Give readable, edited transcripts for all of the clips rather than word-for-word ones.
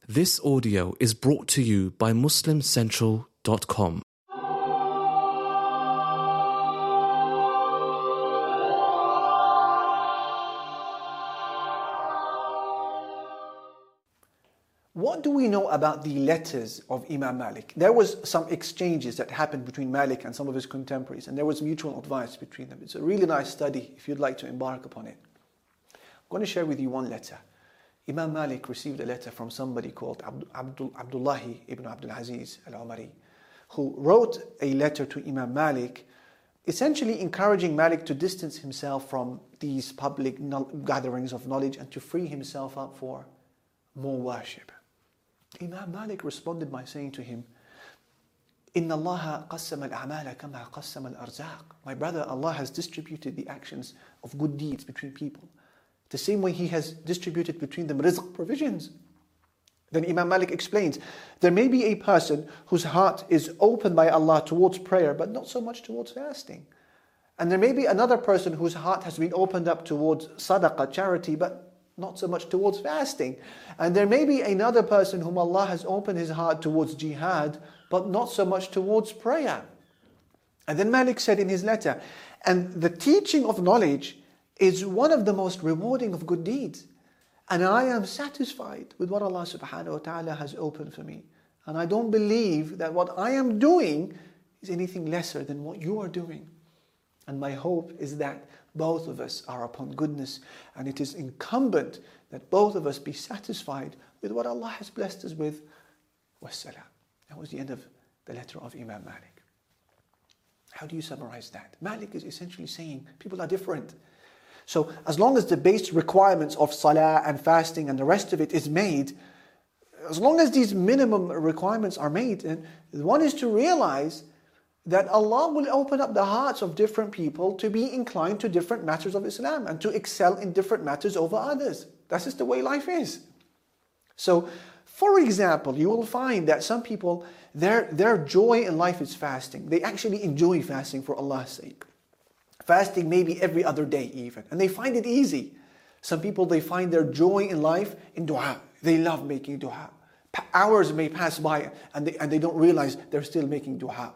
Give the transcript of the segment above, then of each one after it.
This audio is brought to you by MuslimCentral.com. What do we know about the letters of Imam Malik? There was some exchanges that happened between Malik and some of his contemporaries, and there was mutual advice between them. It's a really nice study if you'd like to embark upon it. I'm going to share with you one letter. Imam Malik received a letter from somebody called Abdullahi ibn Abdul Aziz al-Umari, who wrote a letter to Imam Malik, essentially encouraging Malik to distance himself from these public gatherings of knowledge and to free himself up for more worship. Imam Malik responded by saying to him, Inna Allah qassama al-a'mala kama qassama al-arzaq. My brother, Allah has distributed the actions of good deeds between people the same way He has distributed between them rizq, provisions. Then Imam Malik explains, there may be a person whose heart is open by Allah towards prayer, but not so much towards fasting. And there may be another person whose heart has been opened up towards sadaqah, charity, but not so much towards fasting. And there may be another person whom Allah has opened his heart towards jihad, but not so much towards prayer. And then Malik said in his letter, and the teaching of knowledge is one of the most rewarding of good deeds. And I am satisfied with what Allah subhanahu wa ta'ala has opened for me. And I don't believe that what I am doing is anything lesser than what you are doing. And my hope is that both of us are upon goodness, and it is incumbent that both of us be satisfied with what Allah has blessed us with. Wassalam. That was the end of the letter of Imam Malik. How do you summarize that? Malik is essentially saying people are different. So as long as the base requirements of salah and fasting and the rest of it is made, as long as these minimum requirements are made, and one is to realize that Allah will open up the hearts of different people to be inclined to different matters of Islam and to excel in different matters over others. That's just the way life is. So, for example, you will find that some people, their joy in life is fasting. They actually enjoy fasting for Allah's sake. Fasting maybe every other day even. And they find it easy. Some people, they find their joy in life in dua. They love making dua. Hours may pass by and they don't realize they're still making dua.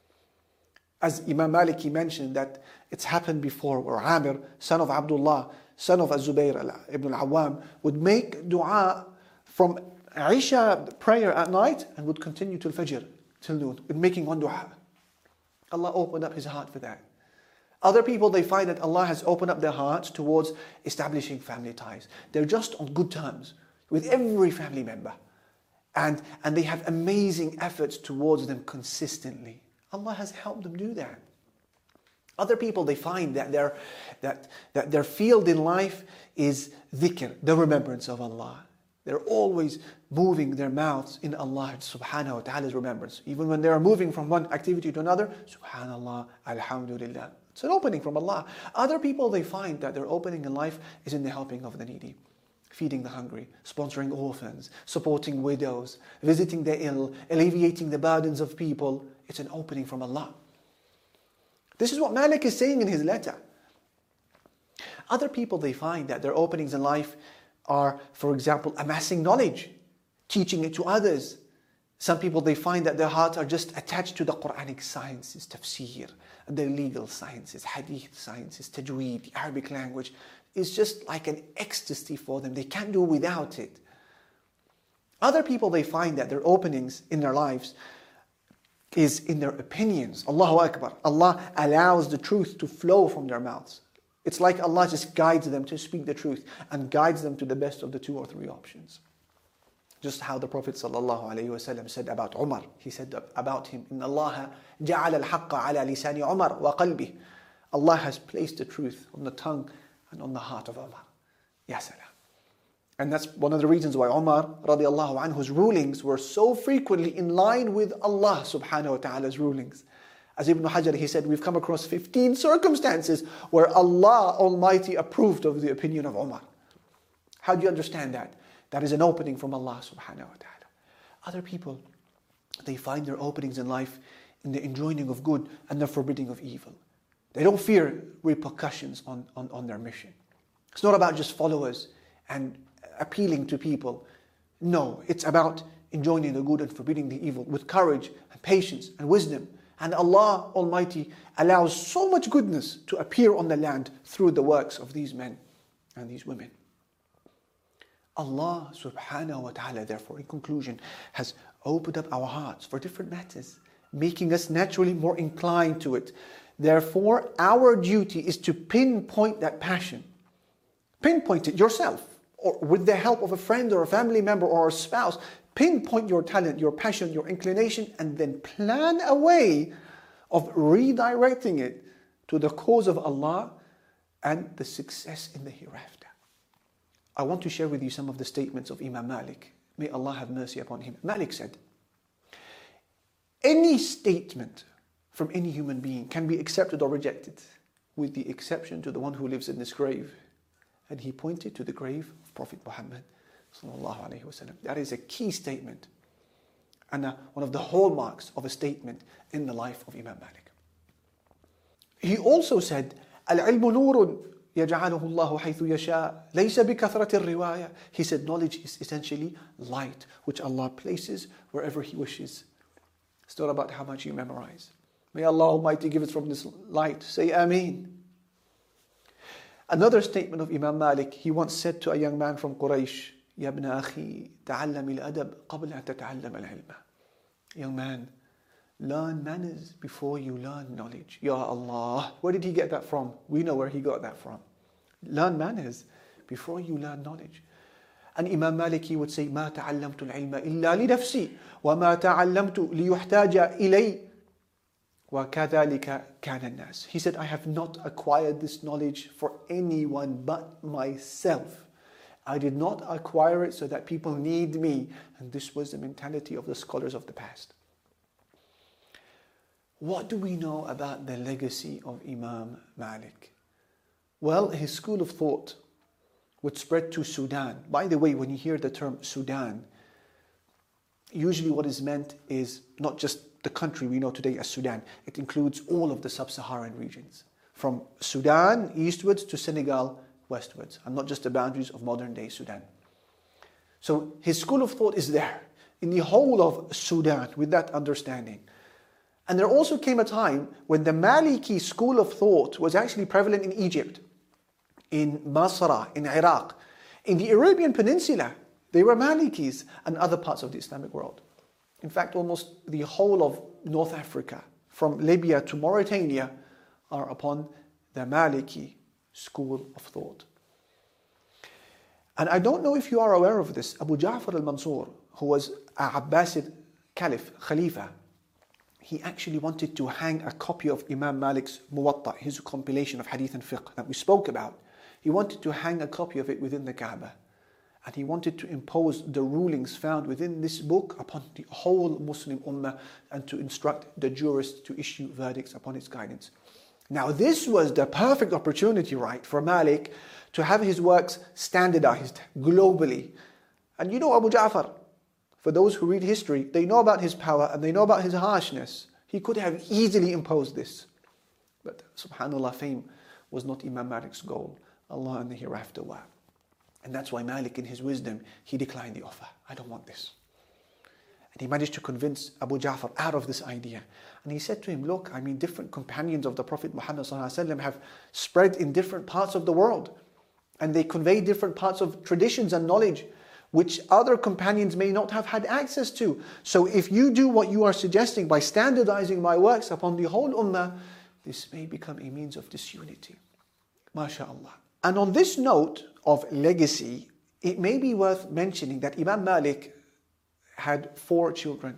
As Imam Maliki mentioned that it's happened before where Amir, son of Abdullah, son of Az-Zubayr ibn al-Awwam, would make dua from Isha prayer at night and would continue till Fajr, till noon, with making one dua. Allah opened up his heart for that. Other people, they find that Allah has opened up their hearts towards establishing family ties. They're just on good terms with every family member. And they have amazing efforts towards them consistently. Allah has helped them do that. Other people, they find that their field in life is dhikr, the remembrance of Allah. They're always moving their mouths in Allah subhanahu wa ta'ala's remembrance. Even when they are moving from one activity to another, subhanallah, alhamdulillah. It's an opening from Allah. Other people, they find that their opening in life is in the helping of the needy, feeding the hungry, sponsoring orphans, supporting widows, visiting the ill, alleviating the burdens of people. It's an opening from Allah. This is what Malik is saying in his letter. Other people, they find that their openings in life are, for example, amassing knowledge, teaching it to others. Some people, they find that their hearts are just attached to the Quranic sciences, tafsir, the legal sciences, hadith sciences, tajweed, the Arabic language. It's just like an ecstasy for them. They can't do without it. Other people, they find that their openings in their lives is in their opinions. Allahu Akbar. Allah allows the truth to flow from their mouths. It's like Allah just guides them to speak the truth and guides them to the best of the two or three options. Just how the Prophet ﷺ said about Umar. He said about him, إِنَّ اللَّهَ جَعَلَ الْحَقَّ عَلَى لِسَانِ عُمَرَ وَقَلْبِهِ. Allah has placed the truth on the tongue and on the heart of Umar. Ya salam. And that's one of the reasons why Umar radiallahu anhu's rulings were so frequently in line with Allah subhanahu wa ta'ala's rulings. As Ibn Hajar, he said, we've come across 15 circumstances where Allah Almighty approved of the opinion of Umar. How do you understand that? That is an opening from Allah subhanahu wa ta'ala. Other people, they find their openings in life in the enjoining of good and the forbidding of evil. They don't fear repercussions on their mission. It's not about just followers and appealing to people. No, it's about enjoining the good and forbidding the evil with courage and patience and wisdom. And Allah Almighty allows so much goodness to appear on the land through the works of these men and these women. Allah subhanahu wa ta'ala, therefore, in conclusion, has opened up our hearts for different matters, making us naturally more inclined to it. Therefore, our duty is to pinpoint that passion. Pinpoint it yourself, or with the help of a friend or a family member or a spouse. Pinpoint your talent, your passion, your inclination, and then plan a way of redirecting it to the cause of Allah and the success in the hereafter. I want to share with you some of the statements of Imam Malik. May Allah have mercy upon him. Malik said, any statement from any human being can be accepted or rejected, with the exception to the one who lives in this grave. And he pointed to the grave of Prophet Muhammad sallallahu alaihi wasallam. That is a key statement and one of the hallmarks of a statement in the life of Imam Malik. He also said, العلم نور يجعله الله حيث يشاء ليس بكثرة الرواية. He said knowledge is essentially light which Allah places wherever He wishes. It's not about how much you memorize. May Allah Almighty give us from this light. Say Ameen. Another statement of Imam Malik, he once said to a young man from Quraysh, يا ابن أخي تعلم الأدب قبل أن تتعلم العلم. Young man, learn manners before you learn knowledge. Ya Allah. Where did he get that from? We know where he got that from. Learn manners before you learn knowledge. And Imam Malik, he would say, ما تعلمت العلم إلا لنفسي وما تعلمت ليحتاج إلي وكذلك كان الناس. He said, I have not acquired this knowledge for anyone but myself. I did not acquire it so that people need me. And this was the mentality of the scholars of the past. What do we know about the legacy of Imam Malik? Well, his school of thought would spread to Sudan. By the way, when you hear the term Sudan, usually what is meant is not just the country we know today as Sudan. It includes all of the sub-Saharan regions, from Sudan eastwards to Senegal westwards, and not just the boundaries of modern-day Sudan. So his school of thought is there, in the whole of Sudan, with that understanding. And there also came a time when the Maliki school of thought was actually prevalent in Egypt, in Basra, in Iraq, in the Arabian Peninsula. They were Malikis, and other parts of the Islamic world. In fact, almost the whole of North Africa, from Libya to Mauritania, are upon the Maliki school of thought. And I don't know if you are aware of this. Abu Ja'far al-Mansur, who was a Abbasid Caliph, Khalifa, he actually wanted to hang a copy of Imam Malik's Muwatta, his compilation of hadith and fiqh that we spoke about. He wanted to hang a copy of it within the Kaaba. And he wanted to impose the rulings found within this book upon the whole Muslim Ummah and to instruct the jurists to issue verdicts upon its guidance. Now this was the perfect opportunity, right, for Malik to have his works standardized globally. And you know Abu Ja'far, for those who read history, they know about his power and they know about his harshness. He could have easily imposed this. But subhanAllah, fame was not Imam Malik's goal. Allah and the hereafter were. And that's why Malik, in his wisdom, he declined the offer. I don't want this. And he managed to convince Abu Ja'far out of this idea. And he said to him, look, I mean, different companions of the Prophet Muhammad ﷺ have spread in different parts of the world. And they convey different parts of traditions and knowledge, which other companions may not have had access to. So if you do what you are suggesting by standardizing my works upon the whole ummah, this may become a means of disunity. MashaAllah. And on this note of legacy, it may be worth mentioning that Imam Malik had 4 children.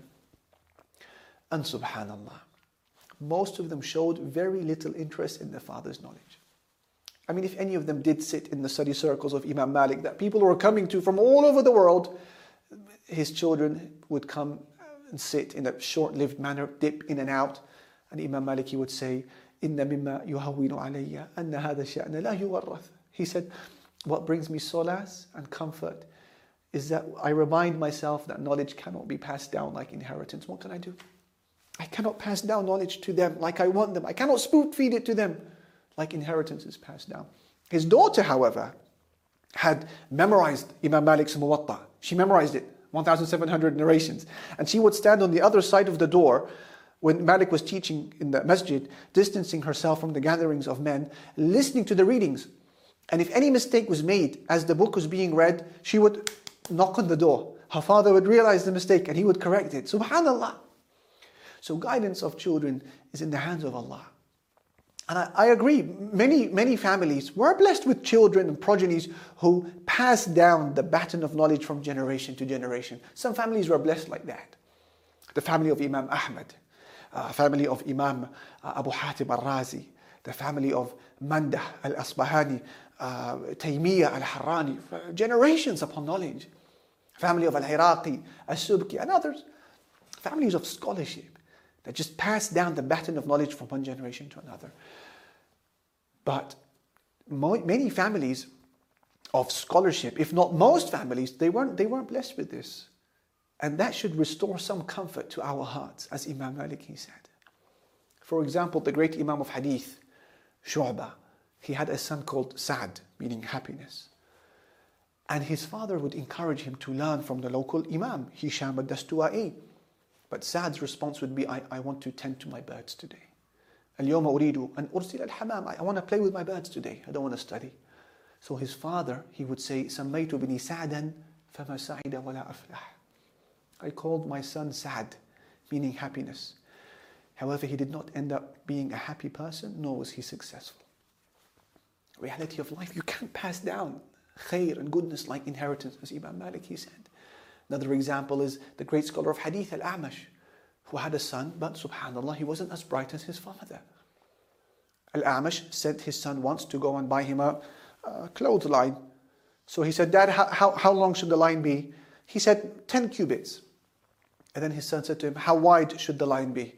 And subhanallah, most of them showed very little interest in their father's knowledge. I mean, if any of them did sit in the study circles of Imam Malik that people were coming to from all over the world, his children would come and sit in a short-lived manner, dip in and out. And Imam Malik, he would say, إِنَّ مِمَّا يُهَوِّنُ عَلَيَّ أَنَّ هَذَا الشَّأْنَ لَا يُوَرَّث. He said, what brings me solace and comfort is that I remind myself that knowledge cannot be passed down like inheritance. What can I do? I cannot pass down knowledge to them like I want them. I cannot spoon feed it to them like inheritance is passed down. His daughter, however, had memorized Imam Malik's Muwatta. She memorized it. 1,700 narrations. And she would stand on the other side of the door when Malik was teaching in the masjid, distancing herself from the gatherings of men, listening to the readings. And if any mistake was made as the book was being read, she would knock on the door. Her father would realize the mistake and he would correct it. Subhanallah. So guidance of children is in the hands of Allah. And I agree, many families were blessed with children and progenies who passed down the baton of knowledge from generation to generation. Some families were blessed like that. The family of Imam Ahmad, family of Imam Abu Hatim al-Razi, the family of Mandah al-Asbahani, Taymiyyah al-Harrani, generations upon knowledge. Family of al-Iraqi, al-Subki and others. Families of scholarship that just passed down the baton of knowledge from one generation to another. But many families of scholarship, if not most families, they weren't blessed with this. And that should restore some comfort to our hearts, as Imam Malik he said. For example, the great Imam of Hadith, Shu'bah, he had a son called Sa'd, meaning happiness. And his father would encourage him to learn from the local Imam, Hisham al-Dastuwa'i. But Sa'd's response would be, I want to tend to my birds today. اليوم أريد أن أرسل الحمام. I want to play with my birds today. I don't want to study. So his father, he would say, سميت بني سعدا فما سعد ولا أفلح. I called my son Sa'd, meaning happiness. However, he did not end up being a happy person, nor was he successful. Reality of life, you can't pass down khair and goodness like inheritance, as Imam Malik he said. Another example is the great scholar of Hadith, Al-A'mash, who had a son, but subhanAllah, he wasn't as bright as his father. Al-A'mash sent his son once to go and buy him a clothesline. So he said, Dad, how long should the line be? He said, 10 cubits. And then his son said to him, how wide should the line be?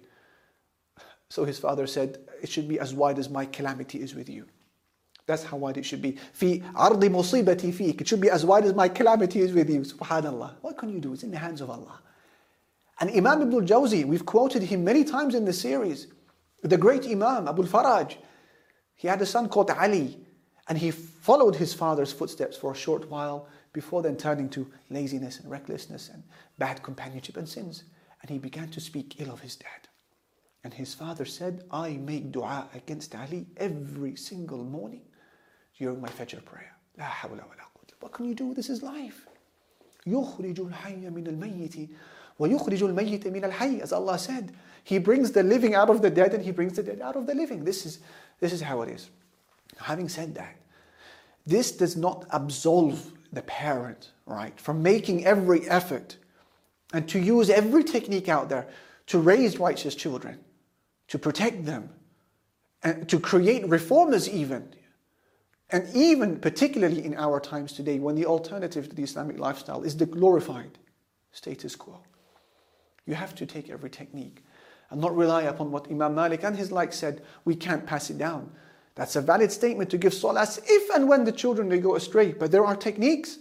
So his father said, it should be as wide as my calamity is with you. That's how wide it should be. في عرض مصيبتي فيك. It should be as wide as my calamity is with you. Subhanallah. What can you do? It's in the hands of Allah. And Imam Ibn al-Jawzi, we've quoted him many times in the series. The great Imam, Abu al-Faraj. He had a son called Ali. And he followed his father's footsteps for a short while before then turning to laziness and recklessness and bad companionship and sins. And he began to speak ill of his dad. And his father said, I make dua against Ali every single morning during my Fajr prayer. La hawla wa la quwwata. What can you do? This is life. يُخْرِجُ الْحَيَّ مِنَ الْمَيِّتِ وَيُخْرِجُ الْمَيِّتَ مِنَ الْحَيِّ. As Allah said, He brings the living out of the dead and He brings the dead out of the living. This is how it is. Having said that, this does not absolve the parent, right, from making every effort and to use every technique out there to raise righteous children, to protect them, and to create reformers even. And even particularly in our times today, when the alternative to the Islamic lifestyle is the glorified status quo. You have to take every technique and not rely upon what Imam Malik and his like said, we can't pass it down. That's a valid statement to give solace if and when the children they go astray. But there are techniques.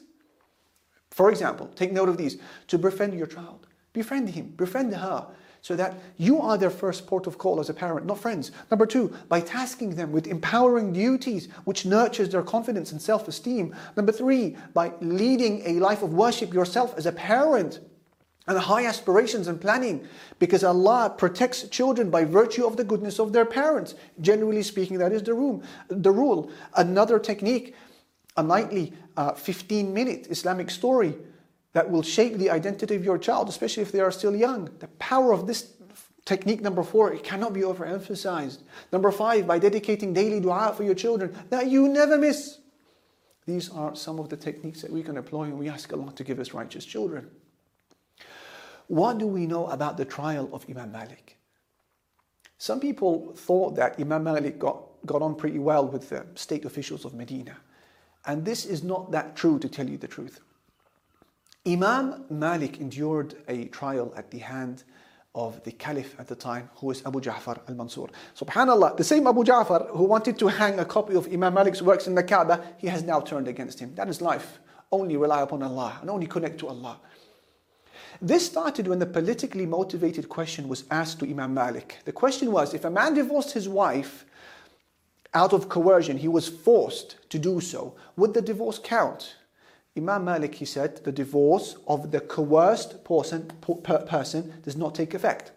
For example, take note of these. To befriend your child. Befriend him, befriend her. So that you are their first port of call as a parent, not friends. Number 2, by tasking them with empowering duties which nurtures their confidence and self-esteem. Number 3, by leading a life of worship yourself as a parent and high aspirations and planning, because Allah protects children by virtue of the goodness of their parents. Generally speaking, that is the rule. Another technique, a nightly 15-minute Islamic story that will shape the identity of your child, especially if they are still young. The power of this technique, number 4, it cannot be overemphasized. Number 5, by dedicating daily dua for your children that you never miss. These are some of the techniques that we can employ when we ask Allah to give us righteous children. What do we know about the trial of Imam Malik? Some people thought that Imam Malik got on pretty well with the state officials of Medina. And this is not that true, to tell you the truth. Imam Malik endured a trial at the hand of the caliph at the time, who was Abu Ja'far al-Mansur. Subhanallah, the same Abu Ja'far who wanted to hang a copy of Imam Malik's works in the Kaaba, he has now turned against him. That is life. Only rely upon Allah and only connect to Allah. This started when the politically motivated question was asked to Imam Malik. The question was, if a man divorced his wife out of coercion, he was forced to do so, would the divorce count? Imam Malik, he said, the divorce of the coerced person does not take effect.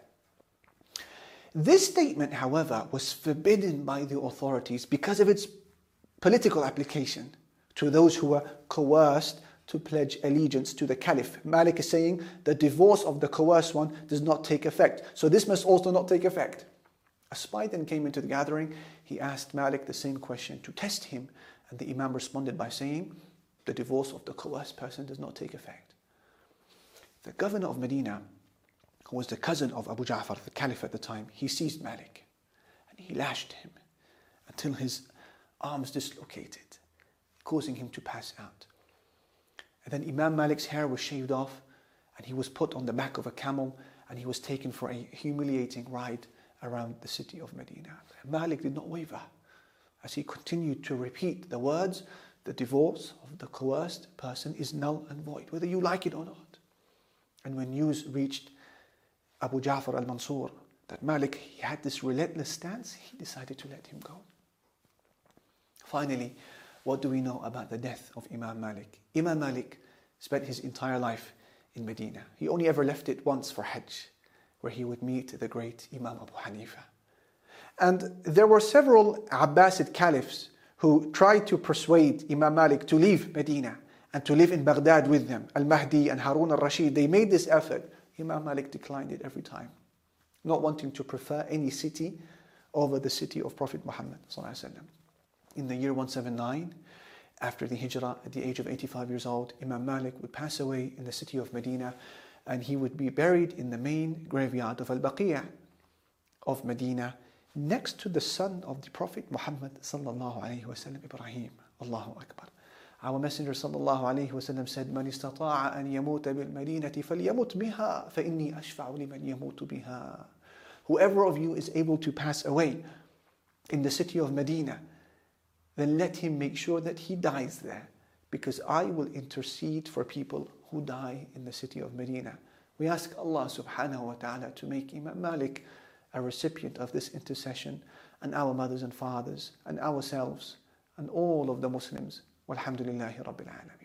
This statement, however, was forbidden by the authorities because of its political application to those who were coerced to pledge allegiance to the caliph. Malik is saying the divorce of the coerced one does not take effect. So this must also not take effect. A spy then came into the gathering. He asked Malik the same question to test him. And the Imam responded by saying, the divorce of the coerced person does not take effect. The governor of Medina, who was the cousin of Abu Ja'far, the caliph at the time, he seized Malik and he lashed him until his arms dislocated, causing him to pass out. And then Imam Malik's hair was shaved off and he was put on the back of a camel and he was taken for a humiliating ride around the city of Medina. Malik did not waver as he continued to repeat the words, the divorce of the coerced person is null and void, whether you like it or not. And when news reached Abu Ja'far al-Mansur that Malik, he had this relentless stance, he decided to let him go. Finally, what do we know about the death of Imam Malik? Imam Malik spent his entire life in Medina. He only ever left it once for Hajj, where he would meet the great Imam Abu Hanifa. And there were several Abbasid caliphs who tried to persuade Imam Malik to leave Medina and to live in Baghdad with them. Al-Mahdi and Harun al-Rashid, they made this effort. Imam Malik declined it every time, not wanting to prefer any city over the city of Prophet Muhammad sallallahu alaihi wasallam. In the year 179, after the Hijrah, at the age of 85 years old, Imam Malik would pass away in the city of Medina and he would be buried in the main graveyard of Al-Baqiyah of Medina, next to the son of the Prophet Muhammad sallallahu alaihi wasallam, Ibrahim. Allahu Akbar. Our Messenger sallallahu alaihi wasallam said, "Man istata'a an yamuta bil madinati falyamut biha, fa inni ashfa'u liman yamutu biha." Whoever of you is able to pass away in the city of Medina, then let him make sure that he dies there, because I will intercede for people who die in the city of Medina. We ask Allah subhanahu wa ta'ala to make Imam Malik a recipient of this intercession, and our mothers and fathers, and ourselves, and all of the Muslims. Walhamdulillahi Rabbil Alamin.